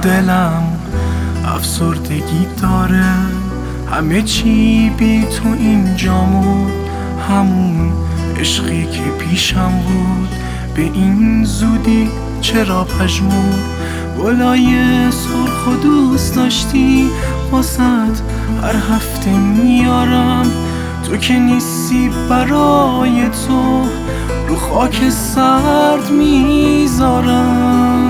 دلم افسردگی داره، همه چی بی تو اینجامون، همون عشقی که پیشم بود به این زودی چرا پژمرد. گلای سرخ و دوست داشتی واسط هر هفته میارم، تو که نیستی برای تو رو خاک سرد میذارم.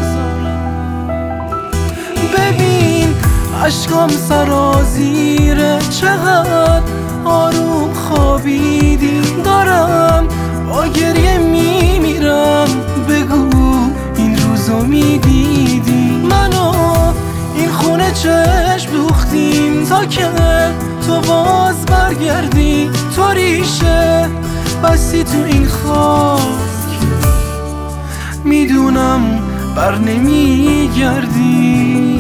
ببین اشکام سرازیره، چقدر آروم خوابیدی، دارم با گریه میمیرم. بگو این روزو میدیدی، منو این خونه چشم دوختیم تا که تو باز برگردی. تو ریشه بستی تو این خاک، میدونم بر نمیگردی.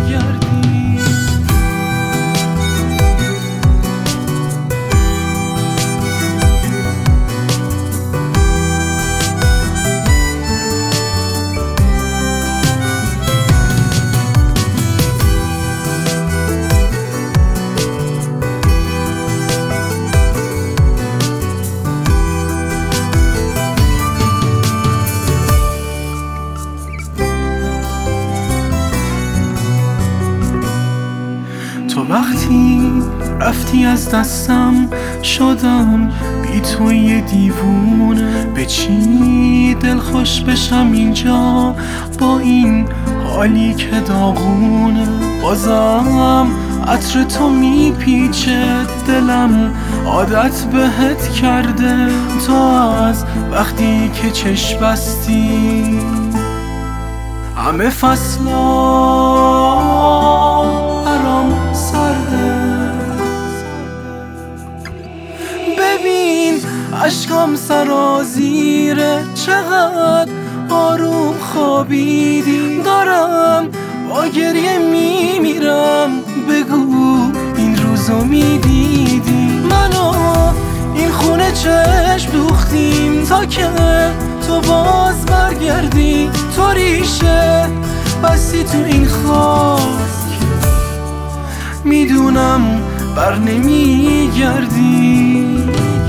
تو وقتی رفتی از دستم شدم بی تو یه دیوونه، به چی دلخوش بشم اینجا با این حالی که داغونه. بازم عطر تو میپیچه دلم، عادت بهت کرده تو از وقتی که چشم بستی. همه فصلا برام سرده، ببین اشکام سرازیره، چقدر آروم خوابیدی، دارم با گریه میمیرم. بگو این روزو میدیدی، منو این خونه چشم دوختیم تا که تو باز برگردی. تو ریشه بستی تو این خاک، میدونم بر نمیگردی.